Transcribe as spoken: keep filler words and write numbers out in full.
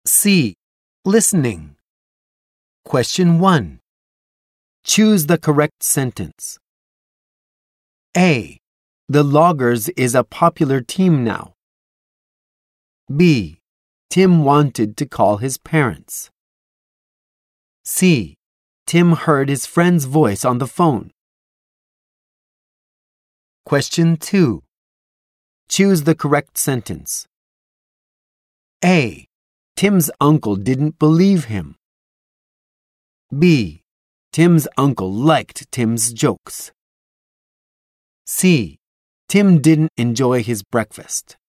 C. Listening. Question one. Choose the correct sentence. A. The Loggers is a popular team now. B. Tim wanted to call his parents. C. Tim heard his friend's voice on the phone. Question two. Choose the correct sentence. A. Tim's uncle didn't believe him. B. Tim's uncle liked Tim's jokes. C. Tim didn't enjoy his breakfast.